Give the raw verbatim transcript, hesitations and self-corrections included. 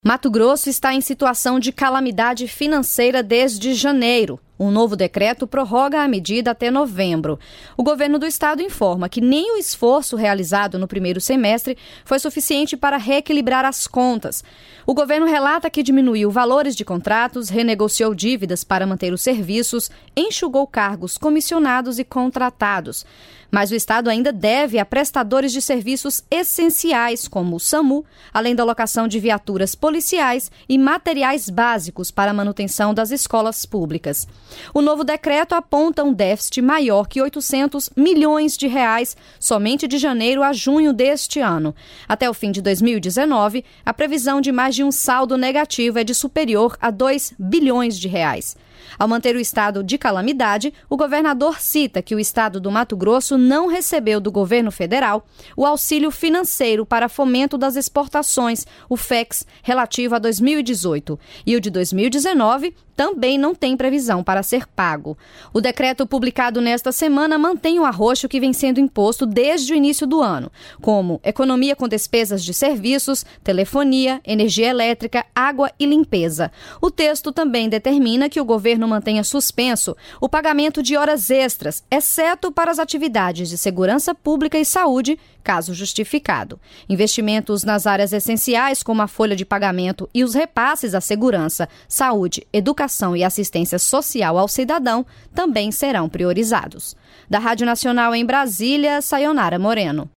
Mato Grosso está em situação de calamidade financeira desde janeiro. Um novo decreto prorroga a medida até novembro. O governo do estado informa que nem o esforço realizado no primeiro semestre foi suficiente para reequilibrar as contas. O governo relata que diminuiu valores de contratos, renegociou dívidas para manter os serviços, enxugou cargos comissionados e contratados. Mas o estado ainda deve a prestadores de serviços essenciais, como o SAMU, além da alocação de viaturas policiais e materiais básicos para a manutenção das escolas públicas. O novo decreto aponta um déficit maior que oitocentos milhões de reais somente de janeiro a junho deste ano. Até o fim de dois mil e dezenove, a previsão de mais de um saldo negativo é de superior a dois bilhões de reais. Ao manter o estado de calamidade, o governador cita que o estado do Mato Grosso não recebeu do governo federal o auxílio financeiro para fomento das exportações, o FEX, relativo a dois mil e dezoito, e o de dois mil e dezenove também não tem previsão para ser pago. O decreto publicado nesta semana mantém o arroxo que vem sendo imposto desde o início do ano, como economia com despesas de serviços, telefonia, energia elétrica, água e limpeza. O texto também determina que o governo mantenha suspenso o pagamento de horas extras, exceto para as atividades de segurança pública e saúde, caso justificado. Investimentos nas áreas essenciais, como a folha de pagamento e os repasses à segurança, saúde, educação e assistência social ao cidadão, também serão priorizados. Da Rádio Nacional em Brasília, Sayonara Moreno.